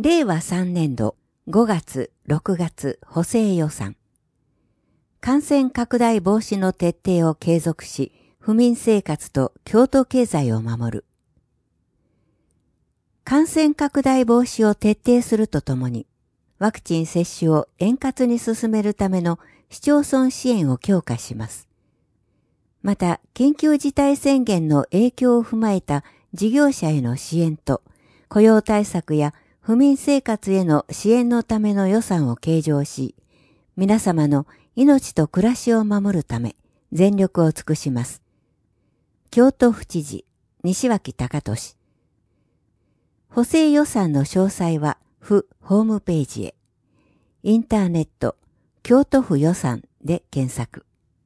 令和3年度5月、6月補正予算。感染拡大防止の徹底を継続し、府民生活と京都経済を守る。感染拡大防止を徹底するとともに、ワクチン接種を円滑に進めるための市町村支援を強化します。また、緊急事態宣言の影響を踏まえた事業者への支援と、雇用対策や府民生活への支援のための予算を計上し、皆様の命と暮らしを守るため全力を尽くします。京都府知事、西脇隆俊。補正予算の詳細は府ホームページへ。インターネット、京都府予算で検索。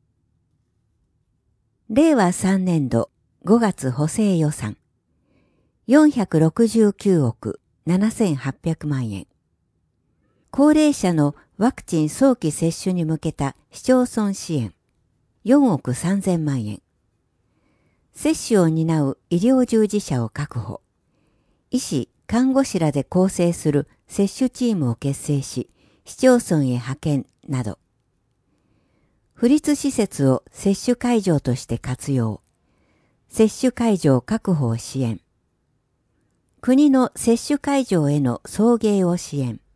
令和3年度5月補正予算。469億7800万円。高齢者のワクチン早期接種に向けた市町村支援。4億3000万円。接種を担う医療従事者を確保。医師、看護師らで構成する接種チームを結成し、市町村へ派遣など。府立施設を接種会場として活用。接種会場確保を支援。国の接種会場への送迎を支援。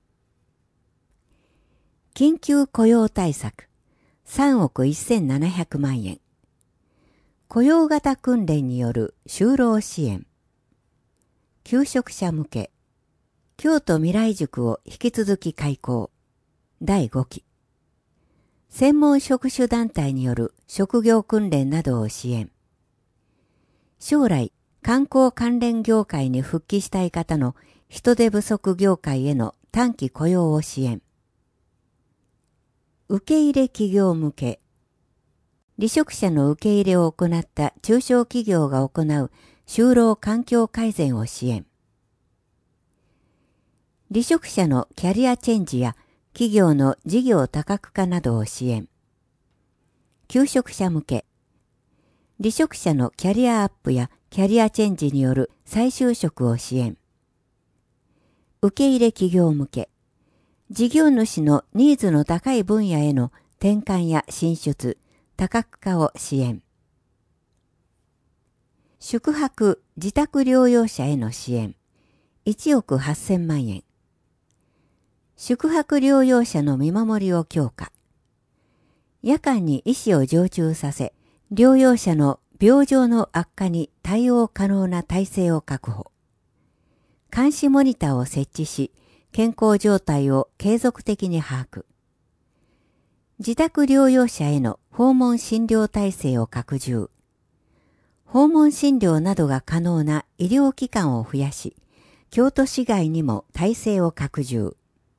緊急雇用対策3億1700万円。雇用型訓練による就労支援。求職者向け。京都未来塾を引き続き開講。第5期。専門職種団体による職業訓練などを支援。将来、観光関連業界に復帰したい方の人手不足業界への短期雇用を支援。受け入れ企業向け。離職者の受け入れを行った中小企業が行う就労環境改善を支援。離職者のキャリアチェンジや企業の事業多角化などを支援。求職者向け。離職者のキャリアアップやキャリアチェンジによる再就職を支援。受け入れ企業向け。事業主のニーズの高い分野への転換や進出、多角化を支援。宿泊・自宅療養者への支援。1億8000万円。宿泊療養者の見守りを強化。夜間に医師を常駐させ、療養者の病状の悪化に対応可能な体制を確保。監視モニターを設置し、健康状態を継続的に把握。自宅療養者への訪問診療体制を拡充。訪問診療などが可能な医療機関を増やし、京都市外にも体制を拡充。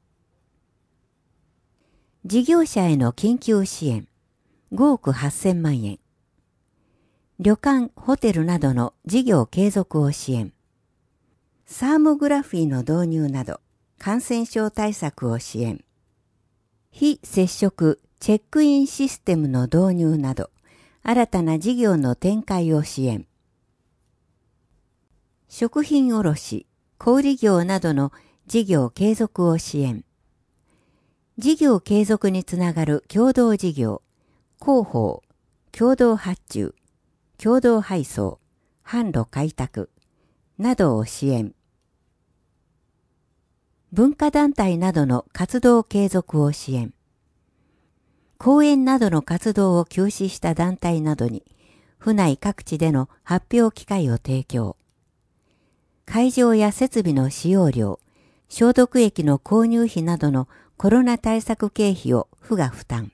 事業者への緊急支援。5億8000万円。旅館・ホテルなどの事業継続を支援。サーモグラフィーの導入など、感染症対策を支援。非接触チェックインシステムの導入など、新たな事業の展開を支援。食品卸、小売業などの事業継続を支援。事業継続につながる共同事業、広報、共同発注、共同配送、販路開拓などを支援。文化団体などの活動継続を支援。講演などの活動を休止した団体などに、府内各地での発表機会を提供。会場や設備の使用料、消毒液の購入費などのコロナ対策経費を府が負担。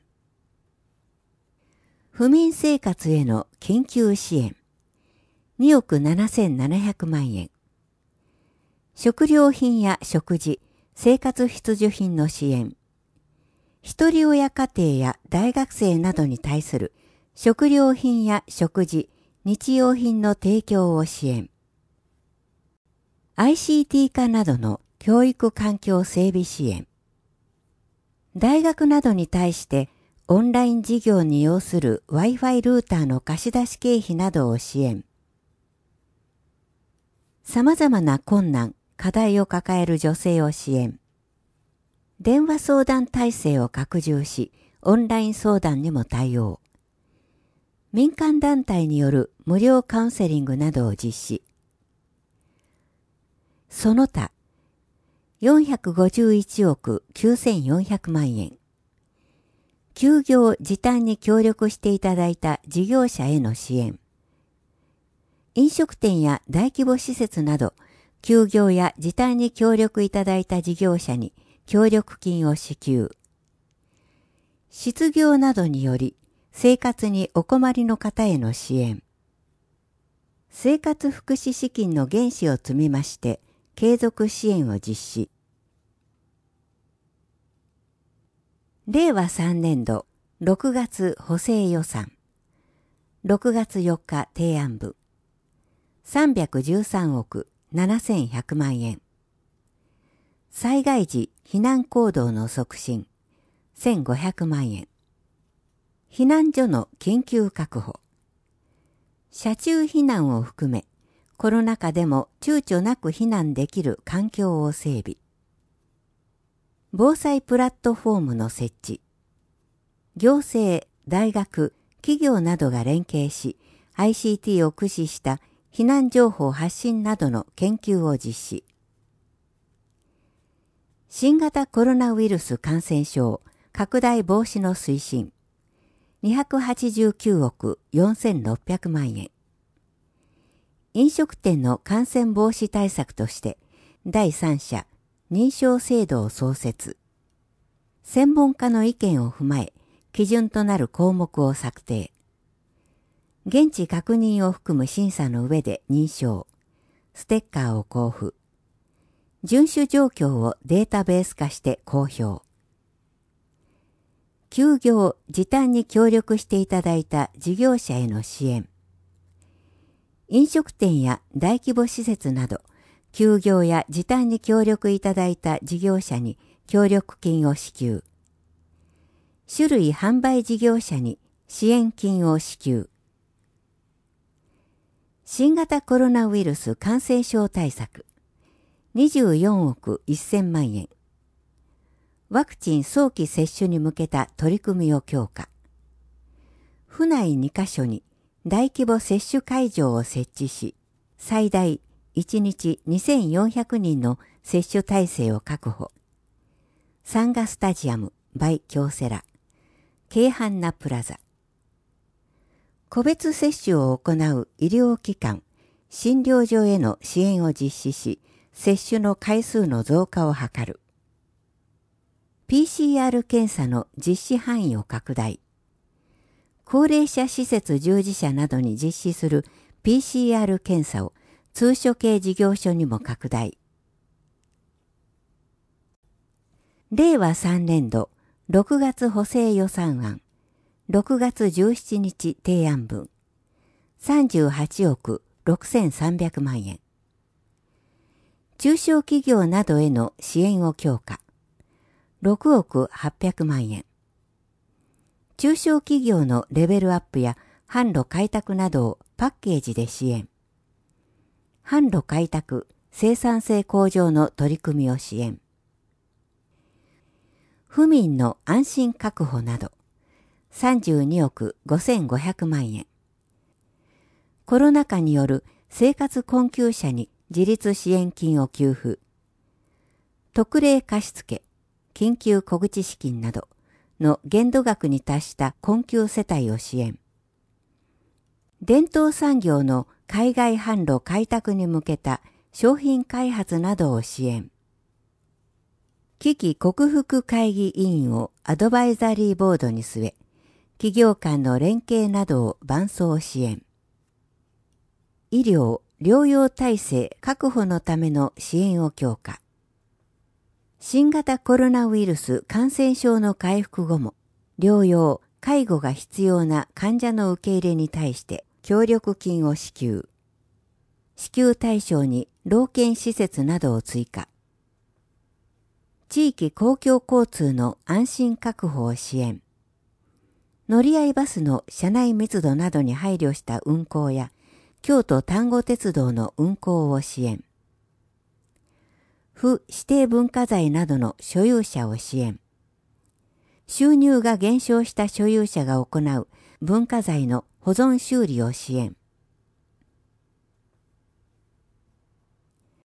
府民生活への緊急支援。2億7700万円。食料品や食事、生活必需品の支援。一人親家庭や大学生などに対する食料品や食事、日用品の提供を支援。ICT 化などの教育環境整備支援。大学などに対してオンライン事業に要する Wi-Fi ルーターの貸し出し経費などを支援。様々な困難、 課題を抱える女性を支援。電話相談体制を拡充し、オンライン相談にも対応。民間団体による無料カウンセリングなどを実施。その他、451億9400万円。休業時短に協力していただいた事業者への支援。飲食店や大規模施設など、休業や時短に協力いただいた事業者に協力金を支給。失業などにより生活にお困りの方への支援。生活福祉資金の原資を積み増して継続支援を実施。令和3年度6月補正予算。6月4日提案分。313億7100万円。災害時避難行動の促進。1500万円。避難所の緊急確保。車中避難を含め、コロナ禍でも躊躇なく避難できる環境を整備。防災プラットフォームの設置。行政、大学、企業などが連携し、ICT を駆使した避難情報発信などの研究を実施。新型コロナウイルス感染症拡大防止の推進。289億4600万円。飲食店の感染防止対策として第三者認証制度を創設。専門家の意見を踏まえ基準となる項目を策定。現地確認を含む審査の上で認証。ステッカーを交付。遵守状況をデータベース化して公表。休業・時短に協力していただいた事業者への支援。飲食店や大規模施設など、休業や時短に協力いただいた事業者に協力金を支給。酒類販売事業者に支援金を支給。新型コロナウイルス感染症対策。24億1000万円。ワクチン早期接種に向けた取り組みを強化。府内2カ所に大規模接種会場を設置し、最大1日2400人の接種体制を確保。サンガスタジアム by 京セラ、京阪那プラザ。個別接種を行う医療機関、診療所への支援を実施し、接種の回数の増加を図る。PCR 検査の実施範囲を拡大。高齢者施設従事者などに実施する PCR 検査を通所系事業所にも拡大。令和3年度6月補正予算案。6月17日提案分。38億6300万円。中小企業などへの支援を強化。6億800万円。中小企業のレベルアップや販路開拓などをパッケージで支援。販路開拓、生産性向上の取り組みを支援。府民の安心確保など、32億5500万円。コロナ禍による生活困窮者に自立支援金を給付。特例貸付、緊急小口資金などの限度額に達した困窮世帯を支援。伝統産業の海外販路開拓に向けた商品開発などを支援。危機克服会議委員をアドバイザリーボードに据え、企業間の連携などを伴走支援。医療・療養体制確保のための支援を強化。新型コロナウイルス感染症の回復後も、療養・介護が必要な患者の受け入れに対して協力金を支給。支給対象に老健施設などを追加。地域公共交通の安心確保を支援。乗り合いバスの車内密度などに配慮した運行や、京都丹後鉄道の運行を支援。 不指定文化財などの所有者を支援。収入が減少した所有者が行う文化財の保存修理を支援。